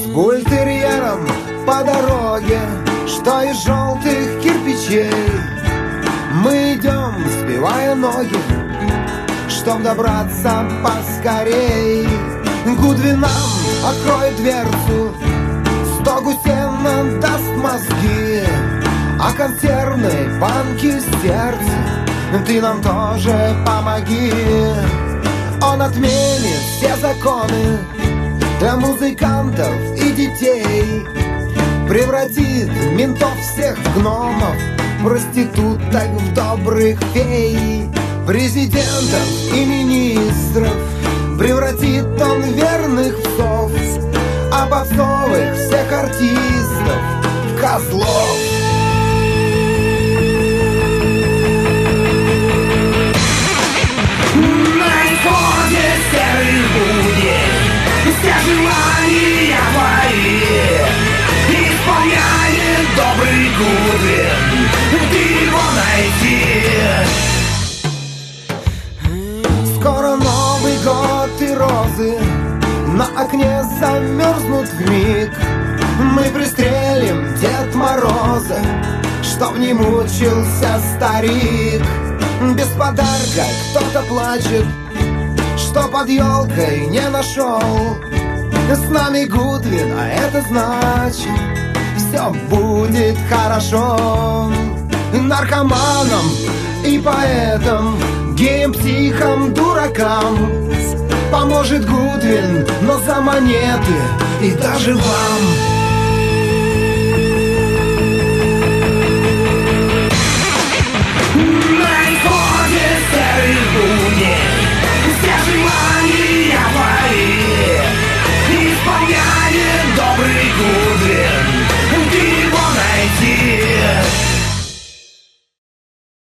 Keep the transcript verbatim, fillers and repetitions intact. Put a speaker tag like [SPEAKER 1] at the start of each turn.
[SPEAKER 1] бультерьером по дороге, что из желтых кирпичей. Мы идем, сбивая ноги, чтоб добраться поскорей. Гудвин нам откроет дверцу, стогу сена даст мозги, а консервной банки в сердце ты нам тоже помоги. Он отменит все законы для музыкантов и детей, превратит ментов всех в гномов, проституток в добрых фей. Президентов и министров превратит он в верных псов, а попсовых всех артистов в козлов. На исходе серых будней все желания твои исполняет добрый Гудвин, ты его найти. Скоро Новый год и розы на окне замерзнут вмиг. Мы пристрелим Дед Мороза, чтоб не мучился старик. Без подарка кто-то плачет, что под елкой не нашел. С нами Гудвин, а это значит, все будет хорошо. Наркоманам и поэтам, геям, психам, дуракам поможет Гудвин, но за монеты и даже вам.